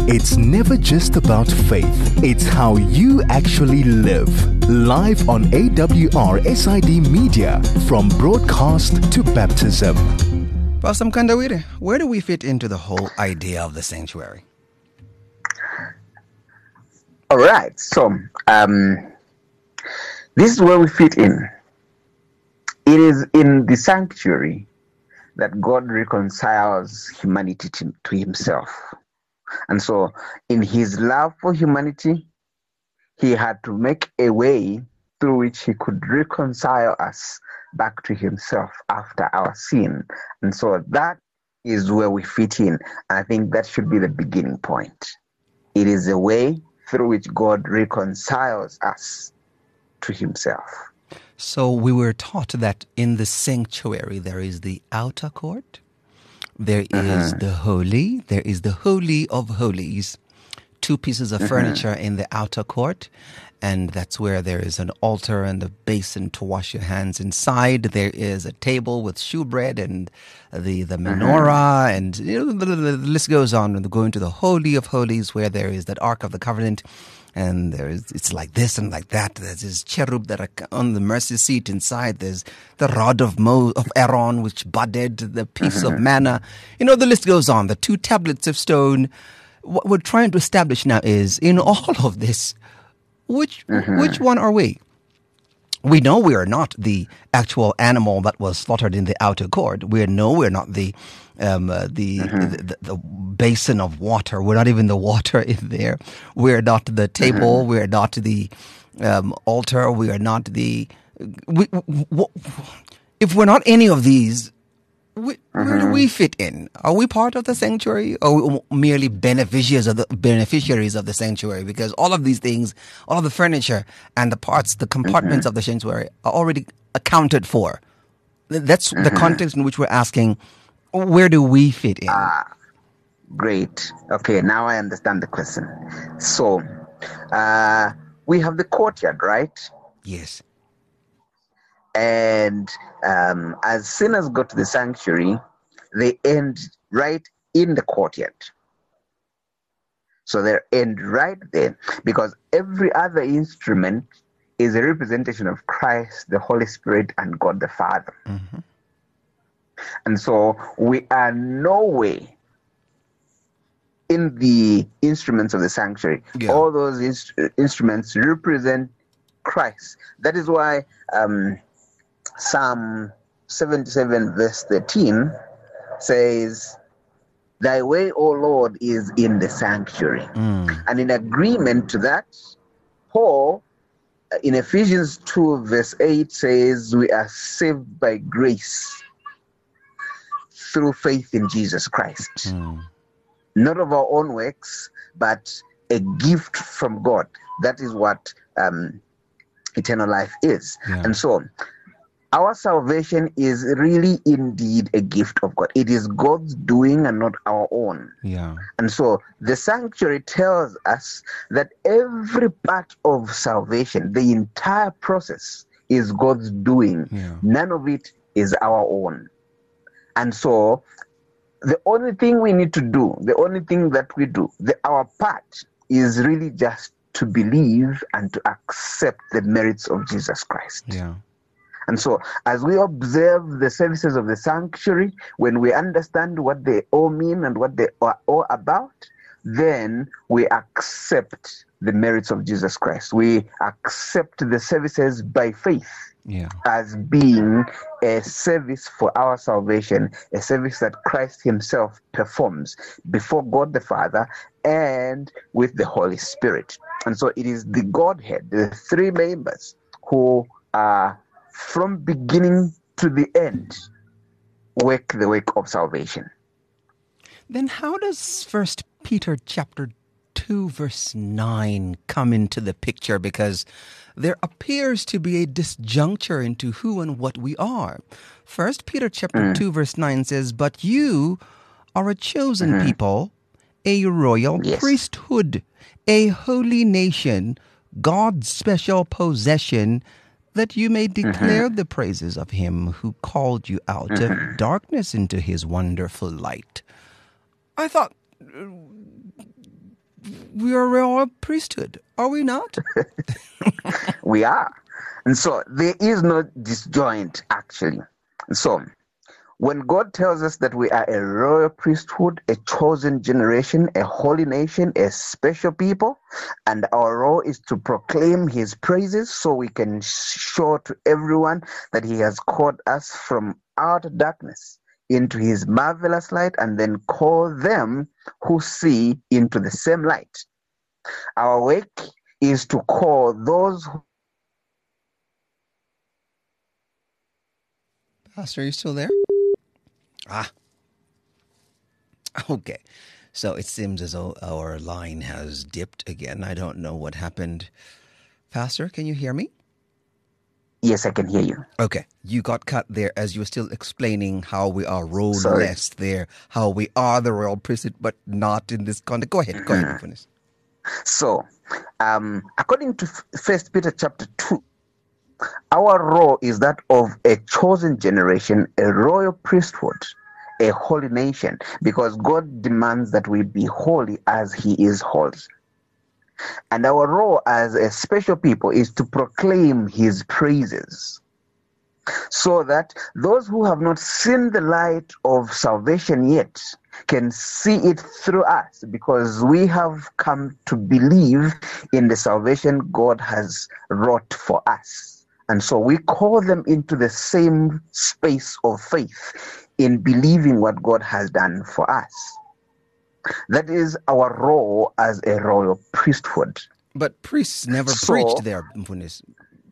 It's never just about faith, it's how you actually live. Live on AWR SID Media, from broadcast to baptism. Pastor Mkandawire, where do we fit into the whole idea of the sanctuary? All right, so this is where we fit in. It is in the sanctuary that God reconciles humanity to himself. And so in his love for humanity, he had to make a way through which he could reconcile us back to himself after our sin. And so that is where we fit in. And I think that should be the beginning point. It is a way through which God reconciles us to himself. So we were taught that in the sanctuary there is the outer court, there is the holy, there is the holy of holies, two pieces of furniture in the outer court, and that's where there is an altar and a basin to wash your hands. Inside there is a table with shewbread and the menorah, and the list goes on. And go into the holy of holies, where there is that Ark of the Covenant, and it's like this and like that. There's this cherub that are on the mercy seat inside. There's the rod of Aaron, which budded, the piece of manna. The list goes on. The two tablets of stone. What we're trying to establish now is, in all of this, which one are we? We know we are not the actual animal that was slaughtered in the outer court. We know we're not the basin of water. We're not even the water in there. We're not the table. We're not the altar. We are not the. If we're not any of these, where do we fit in? Are we part of the sanctuary, or are we merely beneficiaries of the sanctuary? Because all of these things, all of the furniture and the parts, the compartments of the sanctuary are already accounted for. That's the context in which we're asking, where do we fit in? Great. Okay, now I understand the question. So, we have the courtyard, right? Yes. And as sinners go to the sanctuary, they end right in the courtyard. So they end right there, because every other instrument is a representation of Christ, the Holy Spirit, and God the Father. And so we are no way in the instruments of the sanctuary. Yeah. All those instruments represent Christ. That is why Psalm 77 verse 13 says, "Thy way, O Lord, is in the sanctuary." And in agreement to that, Paul in Ephesians 2 verse 8 says, "We are saved by grace through faith in Jesus Christ." Not of our own works, but a gift from God. That is what eternal life is. Yeah. And so our salvation is really indeed a gift of God. It is God's doing and not our own. Yeah. And so the sanctuary tells us that every part of salvation, the entire process, is God's doing. Yeah. None of it is our own. And so the only thing we need to do, the only thing that we do, our part is really just to believe and to accept the merits of Jesus Christ. Yeah. And so as we observe the services of the sanctuary, when we understand what they all mean and what they are all about, then we accept the merits of Jesus Christ. We accept the services by faith. Yeah. As being a service for our salvation, a service that Christ himself performs before God the Father and with the Holy Spirit. And so it is the Godhead, the three members, who are from beginning to the end work the work of salvation. Then how does 1 Peter chapter 2 verse 9 come into the picture? Because there appears to be a disjuncture into who and what we are. 1 Peter chapter 2 verse 9 says, "But you are a chosen people, a royal priesthood, a holy nation, God's special possession, that you may declare the praises of him who called you out of darkness into his wonderful light." I thought, we are a royal priesthood, are we not? We are. And so there is no disjoint, actually. And so when God tells us that we are a royal priesthood, a chosen generation, a holy nation, a special people, and our role is to proclaim his praises so we can show to everyone that he has called us from outer darkness into his marvelous light, and then call them who see into the same light. Our work is to call those who... Pastor, are you still there? Okay. So it seems as though our line has dipped again. I don't know what happened. Pastor, can you hear me? Yes, I can hear you. Okay. You got cut there as you were still explaining how we are role-less there, how we are the royal priesthood, but not in this context. Go ahead. Go ahead, finish. So, according to 1 Peter chapter 2, our role is that of a chosen generation, a royal priesthood, a holy nation, because God demands that we be holy as he is holy. And our role as a special people is to proclaim his praises, so that those who have not seen the light of salvation yet can see it through us, because we have come to believe in the salvation God has wrought for us. And so we call them into the same space of faith in believing what God has done for us. That is our role as a royal priesthood. But priests never preached there, Mfunis.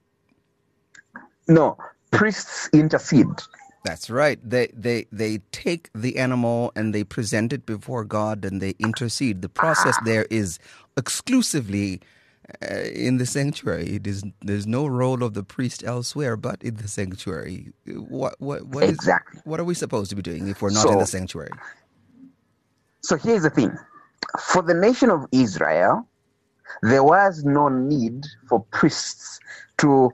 No, priests intercede. That's right. They take the animal and they present it before God and they intercede. The process there is exclusively in the sanctuary. There's no role of the priest elsewhere but in the sanctuary. What exactly. What are we supposed to be doing if we're not in the sanctuary? So here's the thing. For the nation of Israel, there was no need for priests to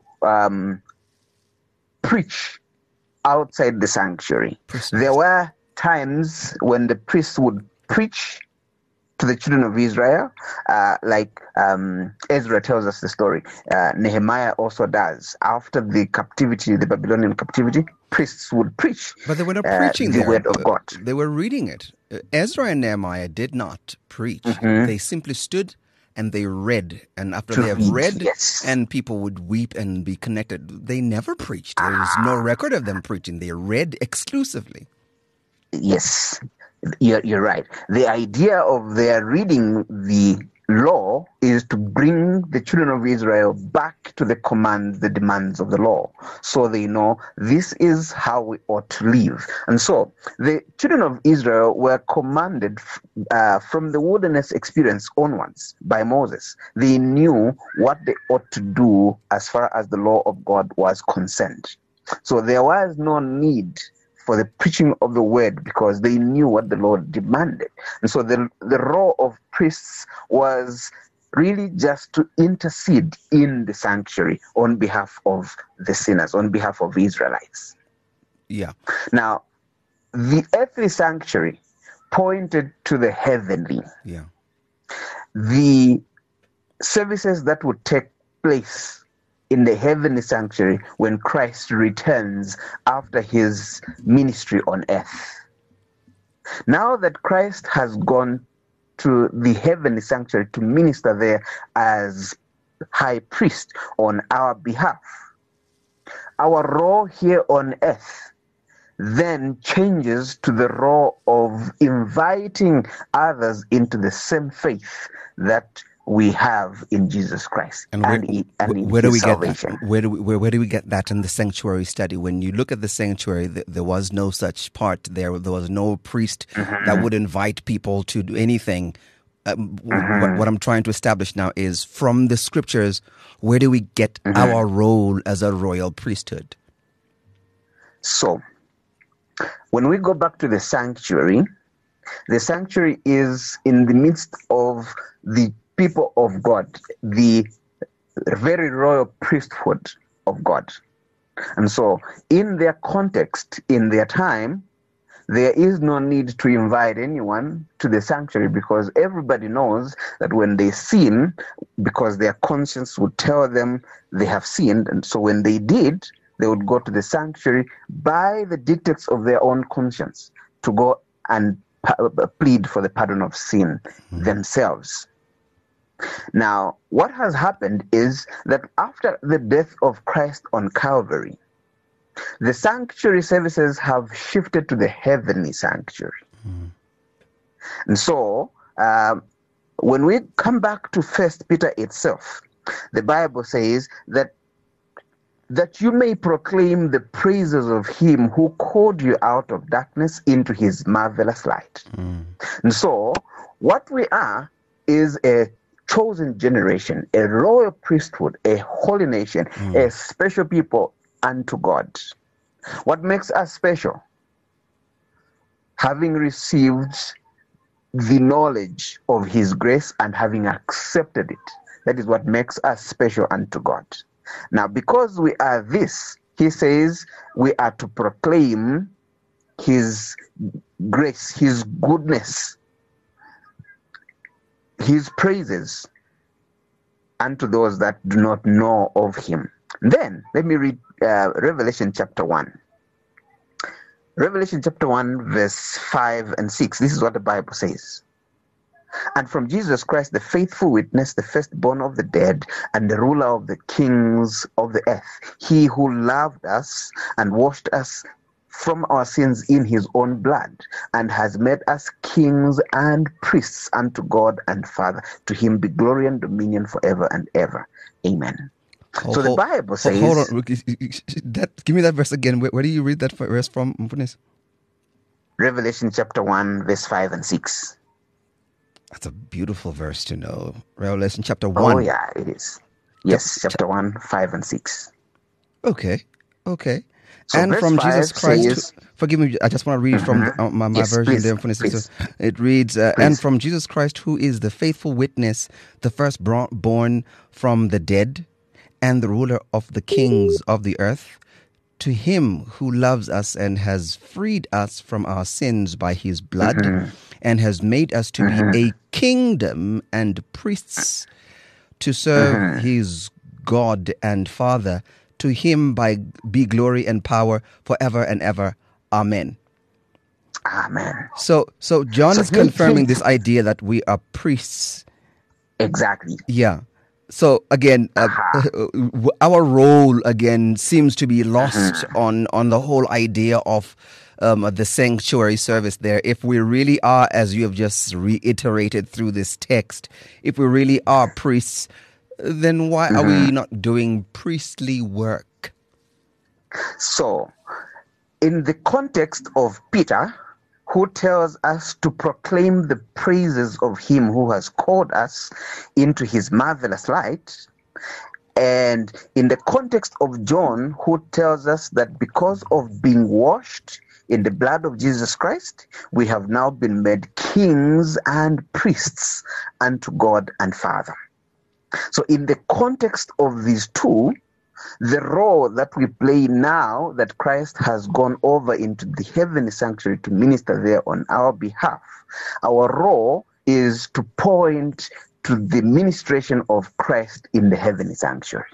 preach outside the sanctuary. Precisely. There were times when the priests would preach to the children of Israel, like Ezra tells us the story. Nehemiah also does. After the captivity, the Babylonian captivity, priests would preach. But they were not preaching the word of God. They were reading it. Ezra and Nehemiah did not preach. Mm-hmm. They simply stood and they read. And after they have read, yes. and people would weep and be connected, they never preached. There is no record of them preaching. They read exclusively. Yes. You're right. The idea of their reading the law is to bring the children of Israel back to the commands, the demands of the law, so they know this is how we ought to live. And so the children of Israel were commanded from the wilderness experience onwards by Moses. They knew what they ought to do as far as the law of God was concerned. So there was no need for the preaching of the word, because they knew what the Lord demanded. And so the role of priests was really just to intercede in the sanctuary on behalf of the sinners, on behalf of Israelites. Yeah. Now, the earthly sanctuary pointed to the heavenly. Yeah. The services that would take place in the heavenly sanctuary when Christ returns after his ministry on earth. Now that Christ has gone to the heavenly sanctuary to minister there as high priest on our behalf, our role here on earth then changes to the role of inviting others into the same faith that we have in Jesus Christ and where do we salvation. Get that? Where do we get that in the sanctuary study? When you look at the sanctuary, there was no such part there. There was no priest that would invite people to do anything. What I'm trying to establish now is, from the scriptures, where do we get our role as a royal priesthood? So, when we go back to the sanctuary is in the midst of the people of God, the very royal priesthood of God. And so in their context, in their time, there is no need to invite anyone to the sanctuary, because everybody knows that when they sin, because their conscience would tell them they have sinned, and so when they did, they would go to the sanctuary by the dictates of their own conscience to go and plead for the pardon of sin themselves. Now, what has happened is that after the death of Christ on Calvary, the sanctuary services have shifted to the heavenly sanctuary. And so, when we come back to 1 Peter itself, the Bible says that you may proclaim the praises of him who called you out of darkness into his marvelous light. And so, what we are is a chosen generation, a royal priesthood, a holy nation, a special people unto God. What makes us special? Having received the knowledge of his grace and having accepted it. That is what makes us special unto God. Now, because we are this, he says we are to proclaim his grace, his goodness, his praises unto those that do not know of him. Then, let me read Revelation chapter 1. Revelation chapter 1, verse 5 and 6. This is what the Bible says. And from Jesus Christ, the faithful witness, the firstborn of the dead, and the ruler of the kings of the earth, he who loved us and washed us from our sins in his own blood, and has made us kings and priests unto God and Father. To him be glory and dominion forever and ever. Amen. So the Bible says... Hold on. Give me that verse again. Where do you read that verse from? Revelation chapter 1, verse 5 and 6. That's a beautiful verse to know. Revelation chapter 1. Oh, yeah, it is. Yes, chapter 1, 5 and 6. Okay. So and from Jesus Christ, says, forgive me, I just want to read from my Yes, version please, there. please. It reads, and from Jesus Christ, who is the faithful witness, the firstborn from the dead, and the ruler of the kings of the earth, to him who loves us and has freed us from our sins by his blood, and has made us to be a kingdom and priests to serve his God and Father. To him be glory and power forever and ever. Amen. Amen. So John is confirming this idea that we are priests. Exactly. Yeah. So again, our role again seems to be lost on the whole idea of the sanctuary service there. If we really are, as you have just reiterated through this text, if we really are priests, then why are we not doing priestly work? So, in the context of Peter, who tells us to proclaim the praises of him who has called us into his marvelous light, and in the context of John, who tells us that because of being washed in the blood of Jesus Christ, we have now been made kings and priests unto God and Father. So in the context of these two, the role that we play now that Christ has gone over into the heavenly sanctuary to minister there on our behalf, our role is to point to the ministration of Christ in the heavenly sanctuary.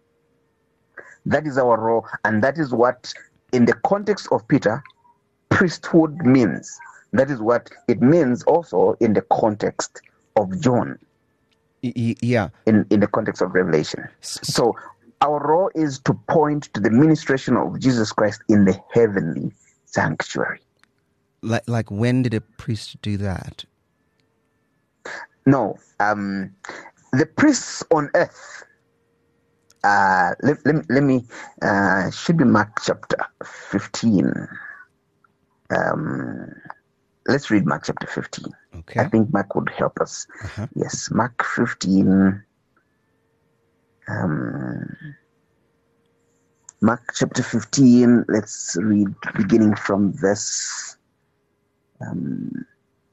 That is our role, and that is what, in the context of Peter, priesthood means. That is what it means also in the context of John. Yeah. In the context of Revelation. So our role is to point to the ministration of Jesus Christ in the heavenly sanctuary. Like when did a priest do that? No. The priests on earth, let me, should be Mark chapter 15. Let's read Mark chapter 15. Okay. I think Mark would help us. Yes, Mark 15. Mark chapter 15. Let's read beginning from verse. Do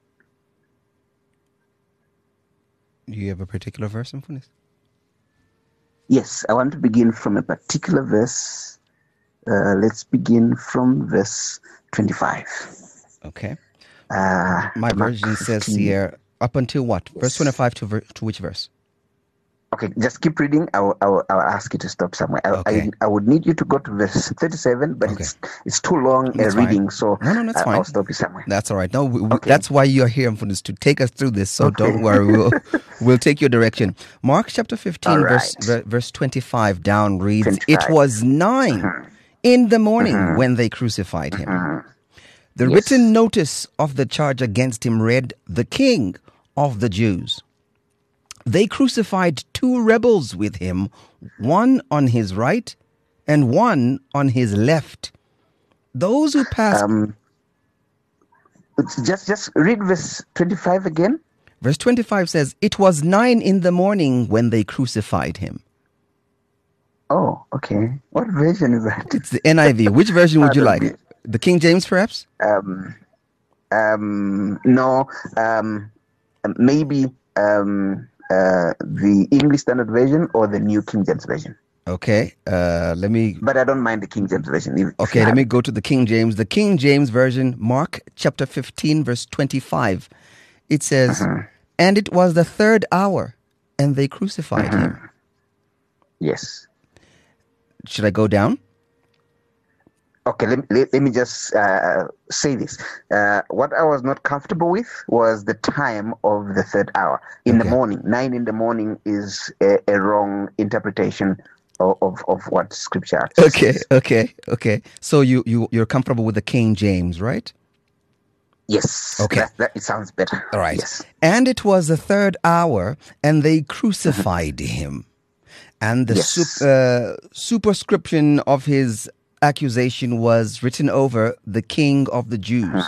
you have a particular verse in front of this? Yes, I want to begin from a particular verse. Let's begin from verse 25. Okay. My My version says here, up until what? Verse 25 to which verse? Okay, just keep reading. I'll ask you to stop somewhere. Okay. I would need you to go to verse 37, but Okay. it's too long That's reading, fine. so No, that's fine. I'll stop you somewhere. That's all right. No, Okay. that's why you're here for us, to take us through this. So don't worry, we'll take your direction. Mark chapter 15, All verse 25 down reads, 25. It was 9 in the morning when they crucified him. The Yes. written notice of the charge against him read, The King of the Jews. They crucified 2 rebels with him, one on his right and one on his left. Those who passed... Just read verse 25 again. Verse 25 says, It was 9 in the morning when they crucified him. Oh, okay. What version is that? It's the NIV. Which version would you Pardon like? The King James, perhaps? No. Maybe the English Standard Version or the New King James Version. Okay, let me... But I don't mind the King James Version. Okay, let me go to the King James. The King James Version, Mark chapter 15, verse 25. It says, And it was the 3rd hour, and they crucified him. Yes. Should I go down? Okay, let me just say this. What I was not comfortable with was the time of the 3rd hour. In the morning. 9 in the morning is a wrong interpretation of what Scripture actually says. Okay. So you're comfortable with the King James, right? Yes. Okay. That it sounds better. All right. Yes. And it was the 3rd hour, and they crucified him. And the superscription of his accusation was written over, The King of the Jews.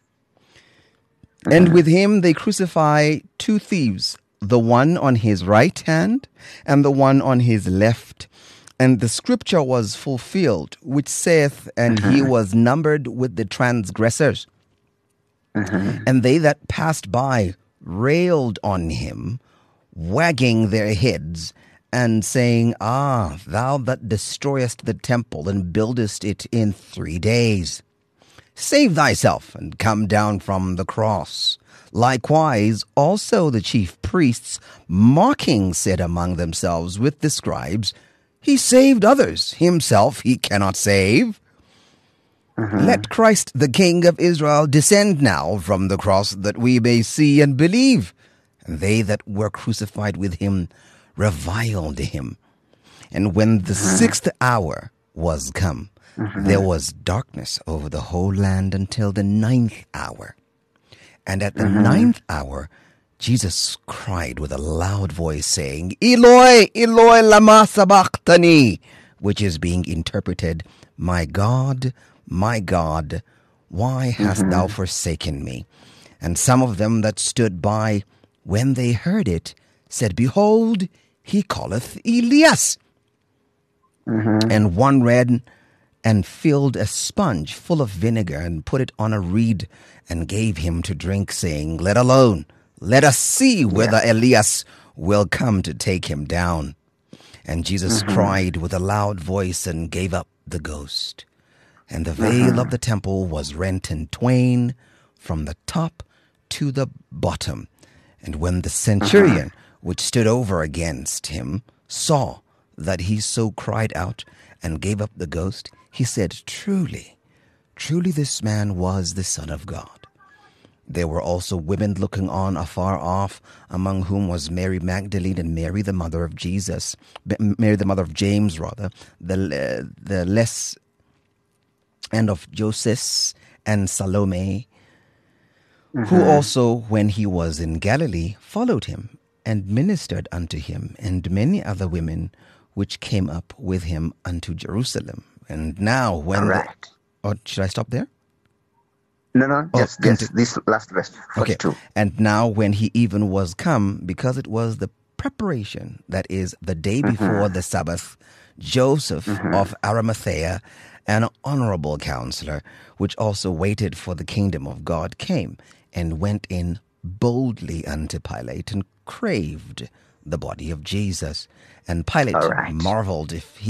And with him they crucify 2 thieves, the one on his right hand and the one on his left. And the scripture was fulfilled, which saith, And he was numbered with the transgressors. And they that passed by railed on him, wagging their heads, and saying, thou that destroyest the temple and buildest it in 3 days, save thyself and come down from the cross. Likewise, also the chief priests, mocking, said among themselves with the scribes, He saved others, himself he cannot save. Let Christ the King of Israel descend now from the cross, that we may see and believe. And they that were crucified with him reviled him. And when the 6th hour was come, there was darkness over the whole land until the 9th hour. And at the 9th hour, Jesus cried with a loud voice, saying, Eloi, Eloi, lama sabachthani, which is being interpreted, my God, why hast thou forsaken me? And some of them that stood by, when they heard it, said, Behold, he calleth Elias. And one ran and filled a sponge full of vinegar and put it on a reed and gave him to drink, saying, Let alone, let us see whether Elias will come to take him down. And Jesus cried with a loud voice and gave up the ghost. And the veil of the temple was rent in twain from the top to the bottom. And when the centurion, which stood over against him, saw that he so cried out and gave up the ghost, he said, Truly, truly this man was the Son of God. There were also women looking on afar off, among whom was Mary Magdalene and Mary the mother of Jesus, Mary the mother of James, the less, and of Joseph and Salome, who also, when he was in Galilee, followed him and ministered unto him, and many other women which came up with him unto Jerusalem. And now when should I stop there? No, just this last verse, 42. Okay. And now when he even was come, because it was the preparation, that is, the day before the Sabbath, Joseph of Arimathea, an honorable counselor, which also waited for the kingdom of God, came and went in boldly unto Pilate and craved the body of Jesus. And Pilate marveled if he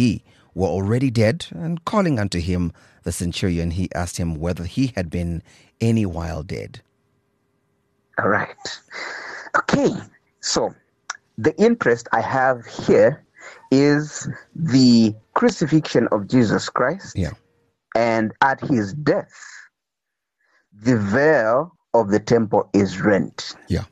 were already dead, and calling unto him the centurion, he asked him whether he had been any while dead. All right. Okay. So the interest I have here is the crucifixion of Jesus Christ. Yeah. And at his death, the veil of the temple is rent. Yeah.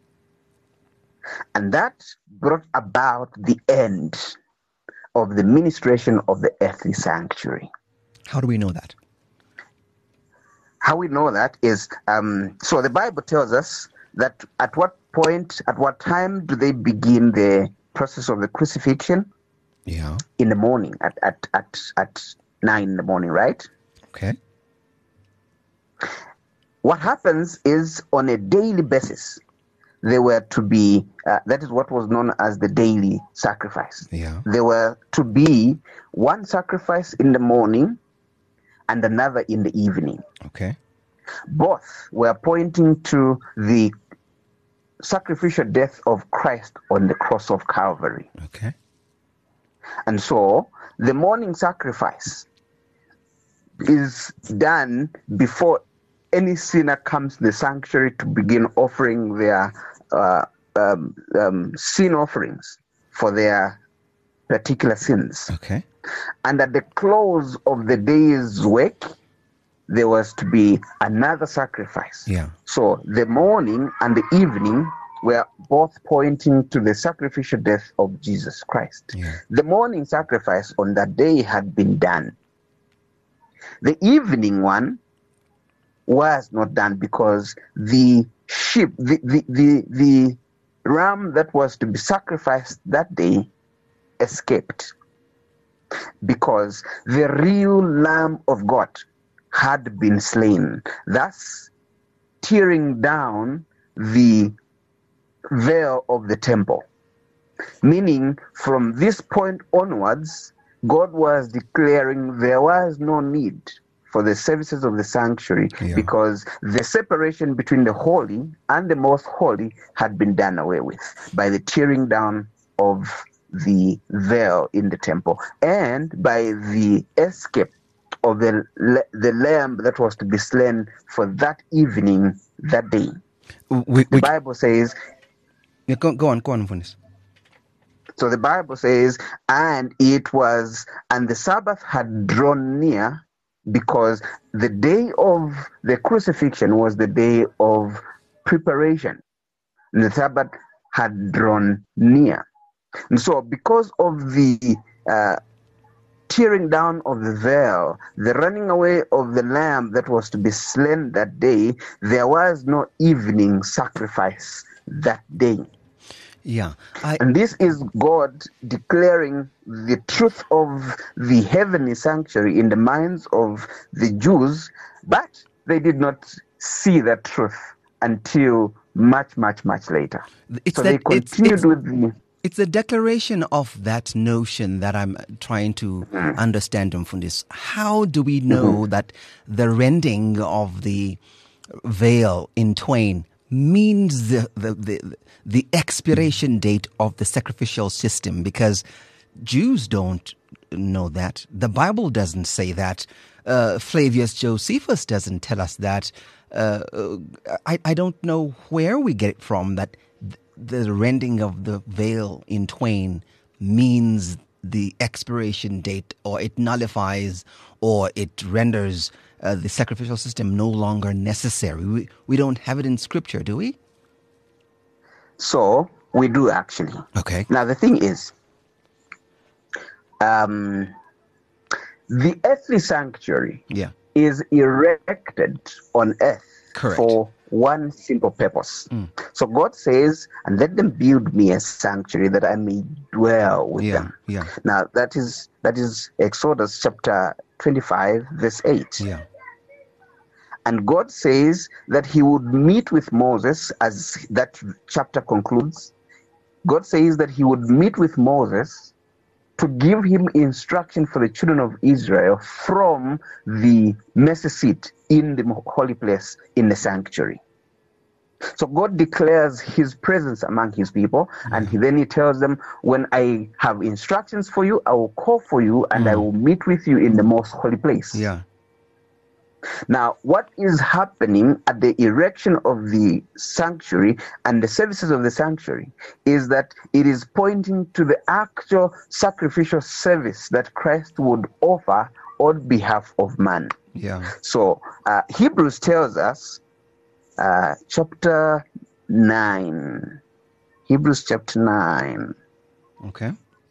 And that brought about the end of the ministration of the earthly sanctuary. How do we know that? How we know that is, so the Bible tells us that at what point, at what time do they begin the process of the crucifixion? Yeah. In the morning, at 9 in the morning, right? Okay. What happens is on a daily basis, there were to be, that is what was known as the daily sacrifice. Yeah. There were to be one sacrifice in the morning and another in the evening. Okay. Both were pointing to the sacrificial death of Christ on the cross of Calvary. Okay. And so the morning sacrifice is done before any sinner comes to the sanctuary to begin offering their sin offerings for their particular sins. Okay. And at the close of the day's work, there was to be another sacrifice. Yeah. So the morning and the evening were both pointing to the sacrificial death of Jesus Christ. Yeah. The morning sacrifice on that day had been done. The evening one was not done because the sheep, the ram that was to be sacrificed that day escaped, because the real Lamb of God had been slain, thus tearing down the veil of the temple. Meaning, from this point onwards, God was declaring there was no need for the services of the sanctuary, because the separation between the holy and the most holy had been done away with by the tearing down of the veil in the temple, and by the escape of the lamb that was to be slain for that evening, that day. The Bible says... Yeah, go on, Funis. So the Bible says, and the Sabbath had drawn near, because the day of the crucifixion was the day of preparation. And the Sabbath had drawn near. And so because of the tearing down of the veil, the running away of the lamb that was to be slain that day, there was no evening sacrifice that day. Yeah. And this is God declaring the truth of the heavenly sanctuary in the minds of the Jews, but they did not see that truth until much, much, much later. They continued with the... It's a declaration of that notion that I'm trying to understand, Mfundis. How do we know that the rending of the veil in twain means the expiration date of the sacrificial system? Because Jews don't know that. The Bible doesn't say that. Flavius Josephus doesn't tell us that. I don't know where we get it from that the rending of the veil in twain means the expiration date, or it nullifies, or it renders the sacrificial system no longer necessary. We don't have it in Scripture, do we? So we do, actually. Okay. Now the thing is, the earthly sanctuary is erected on earth. Correct. For one simple purpose. So God says, and let them build me a sanctuary that I may dwell with them. Yeah. Now that is Exodus chapter 25, verse 8. Yeah. And God says that he would meet with Moses, as that chapter concludes. God says that he would meet with Moses to give him instruction for the children of Israel from the mercy seat in the holy place in the sanctuary. So God declares his presence among his people, and then he tells them, when I have instructions for you, I will call for you and I will meet with you in the most holy place. Yeah. Now, what is happening at the erection of the sanctuary and the services of the sanctuary is that it is pointing to the actual sacrificial service that Christ would offer on behalf of man. Yeah. So Hebrews tells us, chapter 9. Hebrews chapter 9. Okay.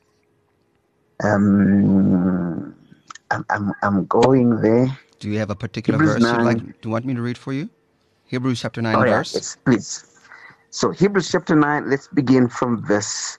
I'm going there. Do you have a particular Hebrews verse you'd 9. like? Do you want me to read for you? Hebrews chapter 9 Oh, yeah, verse. yes, please. So Hebrews chapter 9, let's begin from verse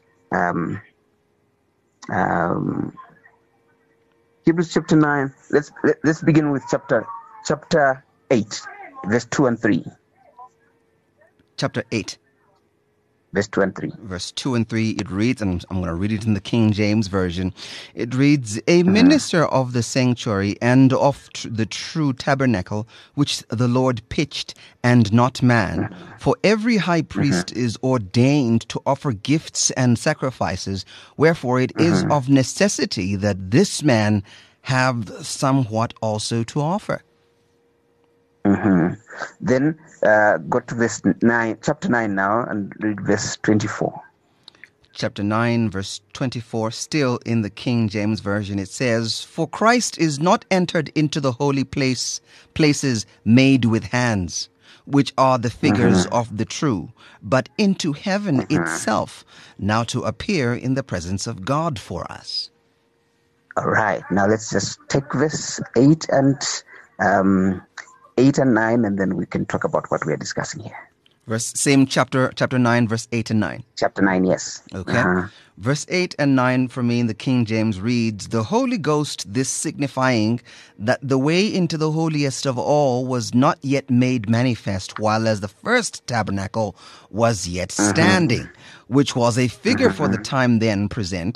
Hebrews chapter 9. Let's begin with chapter 8, verse 2 and 3. Chapter 8. Verse 2 and 3. Verse 2 and 3, it reads, and I'm going to read it in the King James Version. It reads, a minister of the sanctuary and of the true tabernacle, which the Lord pitched, and not man. For every high priest is ordained to offer gifts and sacrifices, wherefore it is of necessity that this man have somewhat also to offer. Then go to verse 9, chapter 9 now, and read verse 24. Chapter 9, verse 24, still in the King James Version, it says, for Christ is not entered into the holy places made with hands, which are the figures of the true, but into heaven itself, now to appear in the presence of God for us. All right, now let's just take verse 8 and 9, and then we can talk about what we are discussing here. Same chapter 9, verse 8 and 9. Chapter 9, yes. Okay. Verse 8 and 9 for me in the King James reads, the Holy Ghost, this signifying that the way into the holiest of all was not yet made manifest, while as the first tabernacle was yet standing, which was a figure for the time then present,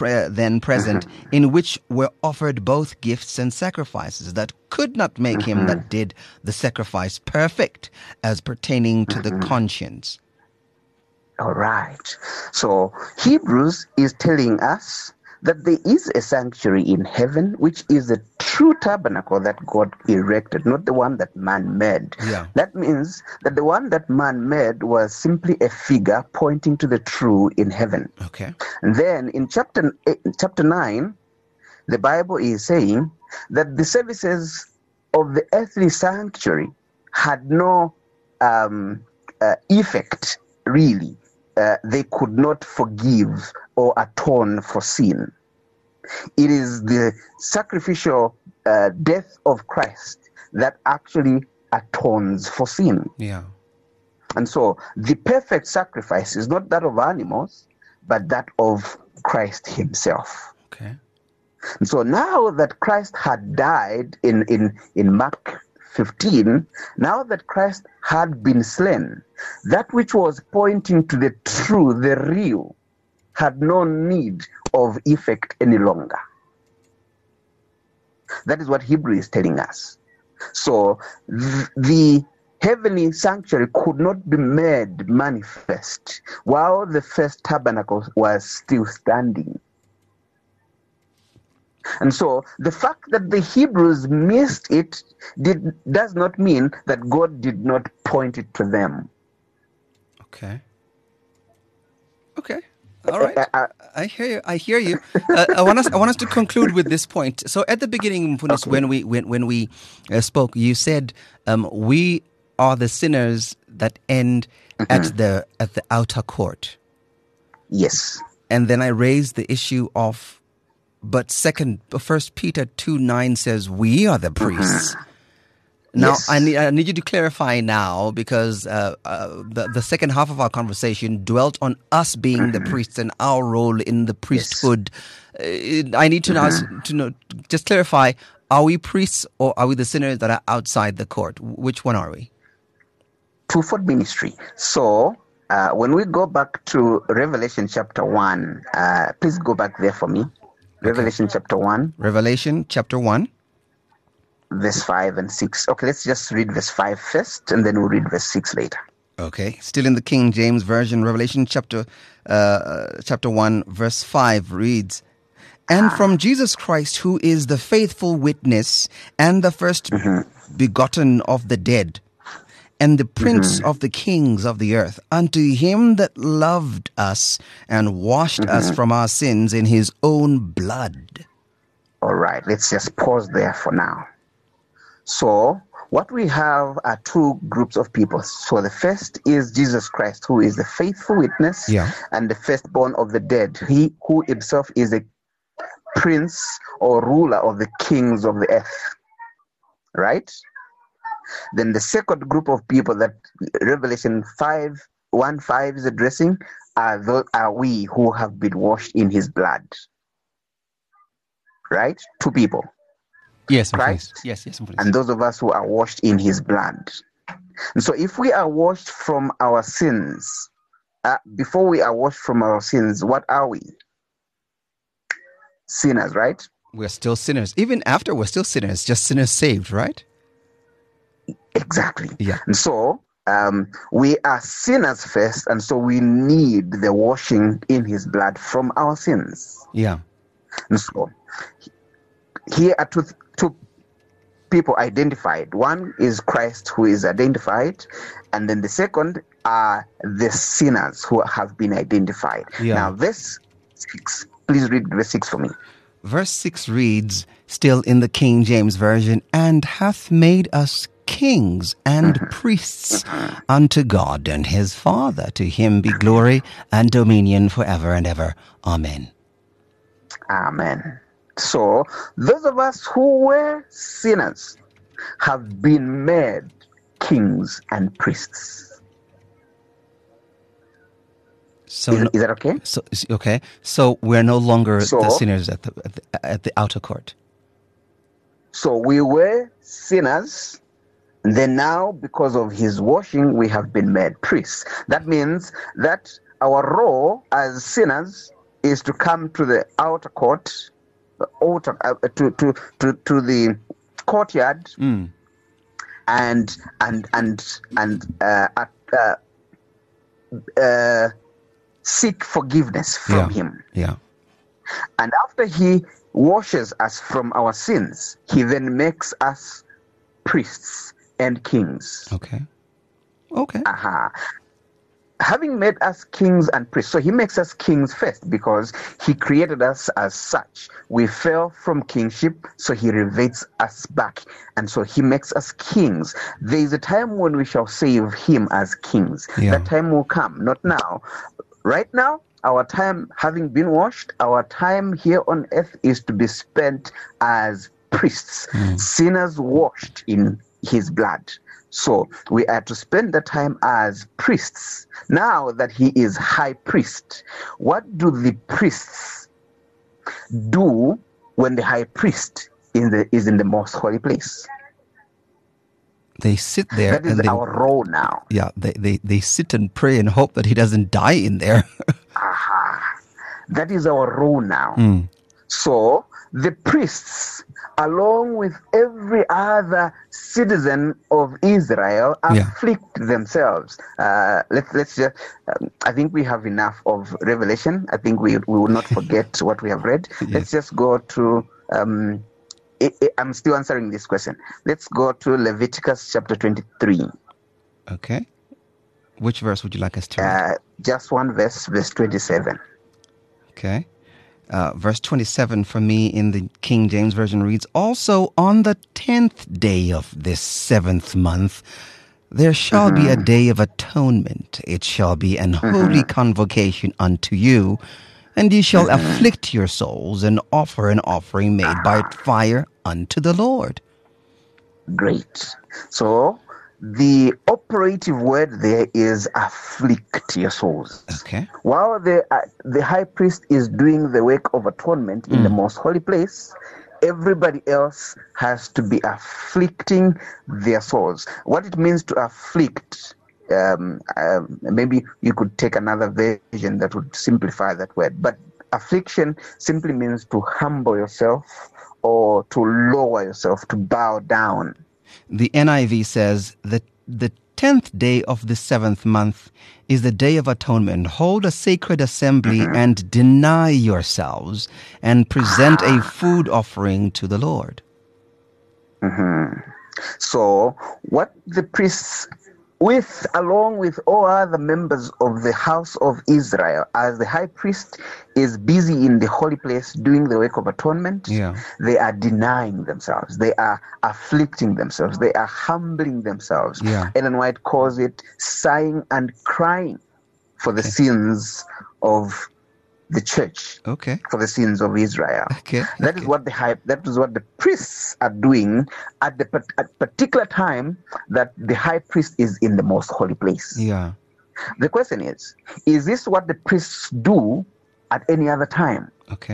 in which were offered both gifts and sacrifices that could not make him that did the sacrifice perfect, as pertaining to the conscience. All right. So Hebrews is telling us that there is a sanctuary in heaven, which is the true tabernacle that God erected, not the one that man made. Yeah. That means that the one that man made was simply a figure pointing to the true in heaven. Okay. And then in chapter 9, the Bible is saying that the services of the earthly sanctuary had no effect, really. They could not forgive or atone for sin. It is the sacrificial death of Christ that actually atones for sin. Yeah. And so the perfect sacrifice is not that of animals, but that of Christ himself. Okay. And so now that Christ had died in Mark 15, now that Christ had been slain, that which was pointing to the true, the real, had no need of effect any longer. That is what Hebrew is telling us. So the heavenly sanctuary could not be made manifest while the first tabernacle was still standing. And so the fact that the Hebrews missed it does not mean that God did not point it to them. Okay. All right. I hear you. I want us to conclude with this point. So at the beginning, Mfundisi, when we spoke, you said we are the sinners that end at the outer court. Yes. And then I raised the issue of, but 1 Peter 2:9 says we are the priests. Now, Yes. I need you to clarify now, because the second half of our conversation dwelt on us being the priests and our role in the priesthood. I need to know, just clarify, are we priests or are we the sinners that are outside the court? Which one are we? Twofold ministry. So when we go back to Revelation chapter 1, please go back there for me. Revelation chapter 1. Revelation chapter 1. Verse 5 and 6. Okay, let's just read verse 5 first, and then we'll read verse 6 later. Okay, still in the King James Version, Revelation chapter 1, verse 5 reads, "And from Jesus Christ, who is the faithful witness and the first begotten of the dead, and the prince of the kings of the earth, unto him that loved us and washed us from our sins in his own blood." All right, let's just pause there for now. So, what we have are two groups of people. So, the first is Jesus Christ, who is the faithful witness and the firstborn of the dead. He who himself is the prince or ruler of the kings of the earth. Right? Then the second group of people that Revelation 5:1-5 is addressing are we who have been washed in his blood. Right? Two people. Yes, Christ, yes, please. and those of us who are washed in his blood. And so if we are washed from our sins, before we are washed from our sins, what are we? Sinners, right? We're still sinners. Even after, we're still sinners, just sinners saved, right? Exactly. Yeah. And so we are sinners first, and so we need the washing in his blood from our sins. Yeah. And so here are two people identified. One is Christ, who is identified, and then the second are the sinners who have been identified. Yeah. Now, verse 6, please read verse 6 for me. Verse 6 reads, still in the King James Version, "And hath made us kings and priests unto God and his Father. To him be glory and dominion forever and ever. Amen." Amen. So, those of us who were sinners have been made kings and priests. So is that okay? So okay. So we're no longer the sinners at the outer court. So we were sinners, and then now, because of his washing, we have been made priests. That means that our role as sinners is to come to the outer court, the altar, to the courtyard, and seek forgiveness from him. Yeah. And after he washes us from our sins, he then makes us priests and kings. Okay. Having made us kings and priests, so he makes us kings first because he created us as such. We fell from kingship, so he reverts us back. And so he makes us kings. There is a time when we shall save him as kings. Yeah. That time will come, not now. Right now, our time, having been washed, our time here on earth is to be spent as priests, sinners washed in his blood. So we are to spend the time as priests. Now that he is high priest, what do the priests do when the high priest is in the most holy place? They sit there. That is our role now. Yeah, they sit and pray and hope that he doesn't die in there. That is our role now. So the priests, along with every other citizen of Israel, afflict themselves. Let's just. I think we have enough of Revelation. I think we will not forget what we have read. Yes. Let's just go to. I'm still answering this question. Let's go to Leviticus chapter 23. Okay. Which verse would you like us to read? Just one verse, verse 27. Okay. Verse 27 for me in the King James Version reads, "Also on the 10th day of this 7th month, there shall be a day of atonement. It shall be an holy convocation unto you, and ye shall afflict your souls and offer an offering made by fire unto the Lord." Great. So the operative word there is afflict your souls. Okay. While the high priest is doing the work of atonement in the most holy place, everybody else has to be afflicting their souls. What it means to afflict, maybe you could take another version that would simplify that word, but affliction simply means to humble yourself or to lower yourself, to bow down. The NIV says that the 10th day of the 7th month is the Day of Atonement. Hold a sacred assembly and deny yourselves and present a food offering to the Lord. So what the priests, along with all other members of the house of Israel, as the high priest is busy in the holy place doing the work of atonement, they are denying themselves. They are afflicting themselves. They are humbling themselves. Ellen White calls it sighing and crying for the sins of the church, for the sins of Israel. That is what the priests are doing at the particular time that the high priest is in the most holy place. The question is this what the priests do at any other time?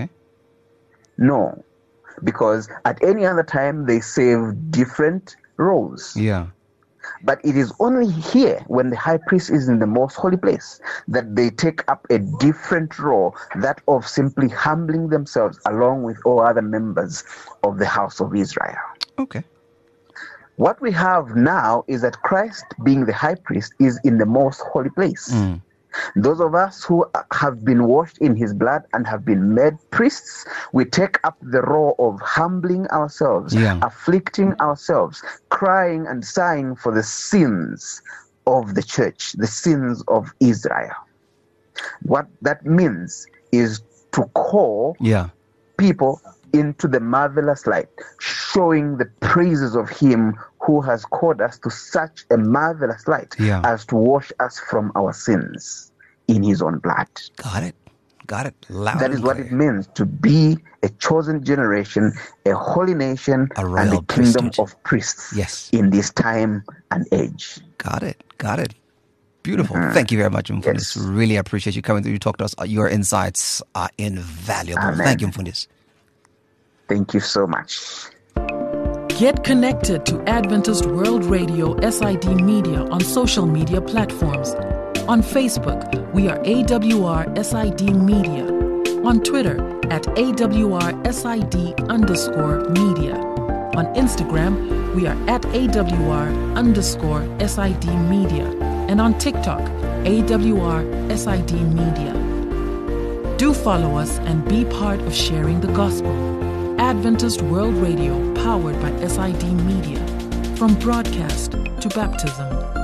No, because at any other time they serve different roles. But it is only here, when the high priest is in the most holy place, that they take up a different role, that of simply humbling themselves along with all other members of the house of Israel. What we have now is that Christ, being the high priest, is in the most holy place. Those of us who have been washed in his blood and have been made priests, we take up the role of humbling ourselves, afflicting ourselves, crying and sighing for the sins of the church, the sins of Israel. What that means is to call people into the marvelous light, showing the praises of him who has called us to such a marvelous light as to wash us from our sins in his own blood. Got it. Loud that is what it means to be a chosen generation, a holy nation, and a kingdom of priests in this time and age. Got it. Beautiful. Thank you very much, Mfundisi. Really appreciate you coming through to talk to us. Your insights are invaluable. Amen. Thank you, Mfundisi. Thank you so much. Get connected to Adventist World Radio SID Media on social media platforms. On Facebook, we are AWR SID Media. On Twitter, at AWR_SID_media. On Instagram, we are at AWR_SID Media. And on TikTok, AWR SID Media. Do follow us and be part of sharing the gospel. Adventist World Radio, powered by SID Media. From broadcast to baptism.